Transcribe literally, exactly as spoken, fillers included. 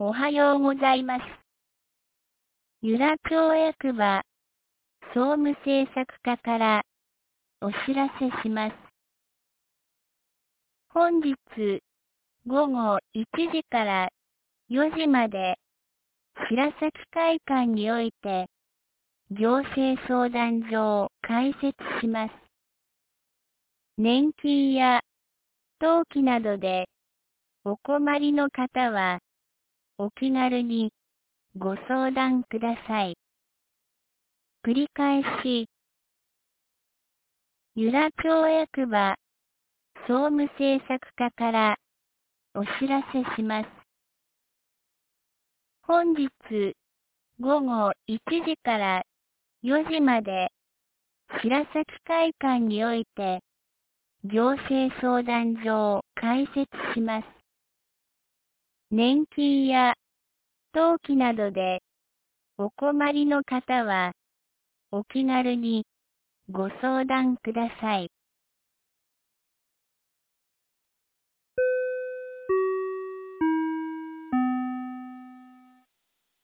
おはようございます。由良町役場総務政策課からお知らせします。本日午後いちじからよじまで白崎会館において行政相談所を開設します。年金や登記などでお困りの方はお気軽にご相談ください。繰り返し、由良町役場総務政策課からお知らせします。本日午後いちじからよじまで白崎会館において行政相談所を開設します。年金や登記などでお困りの方はお気軽にご相談ください。